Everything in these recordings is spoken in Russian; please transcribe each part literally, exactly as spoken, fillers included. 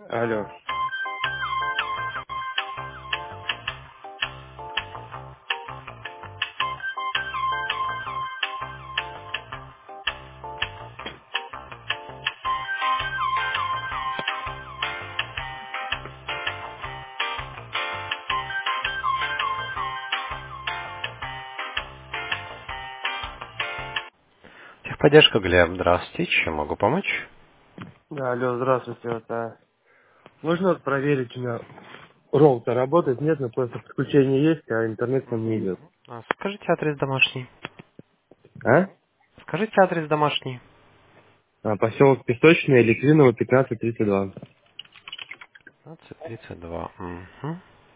Алло. Техподдержка, Глеб, здравствуйте, чем могу помочь? Да, алло, здравствуйте. Вот, а, можно вот проверить, у меня роутер работает? Нет, но просто подключение есть, а интернет там не идет. А, Скажите адрес домашний. А? Скажите адрес домашний. а поселок Песочный, Литвиново, пятнадцать тридцать два. пятнадцать тридцать два. Мгм.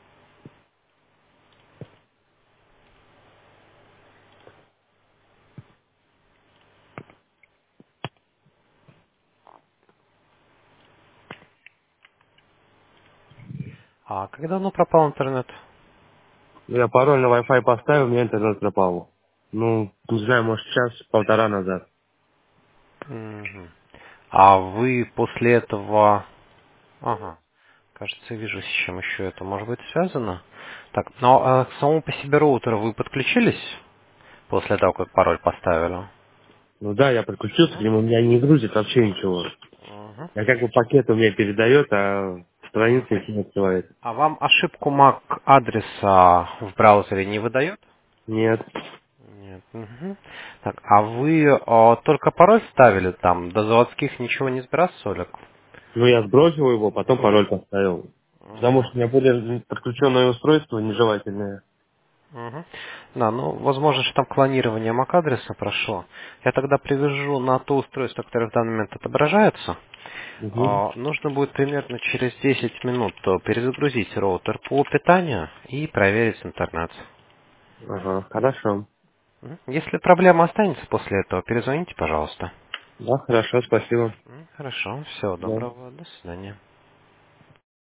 А как давно пропал интернет? Я пароль на Wi-Fi поставил, у меня интернет пропал. Ну, не знаю, может, час-полтора назад. Мгм. А вы после этого... Ага. Кажется, вижу, с чем еще это может быть связано. Так, но а к самому по себе роутеру вы подключились после того, как пароль поставили? Ну да, я подключился к нему, у меня не грузит вообще ничего. Мгм. Я как бы пакет у меня передает, а страница Мгм. их не открывает. А вам ошибку MAC адреса в браузере не выдает? Нет. Нет. Мгм. Так, а вы а, только пароль ставили там, до заводских ничего не сбрасывали? Ну, я сбросил его, потом пароль поставил. Потому Мгм. что у меня были подключенные устройства нежелательные. Мгм. Да, ну, возможно, что там клонирование MAC-адреса прошло. Я тогда привяжу на то устройство, которое в данный момент отображается. Угу. А, Нужно будет примерно через десять минут э, перезагрузить роутер по питанию и проверить интернет. Ага, хорошо. Мгм. Если проблема останется после этого, перезвоните, пожалуйста. Да, хорошо, спасибо. М, Хорошо, всего Да. доброго, до свидания.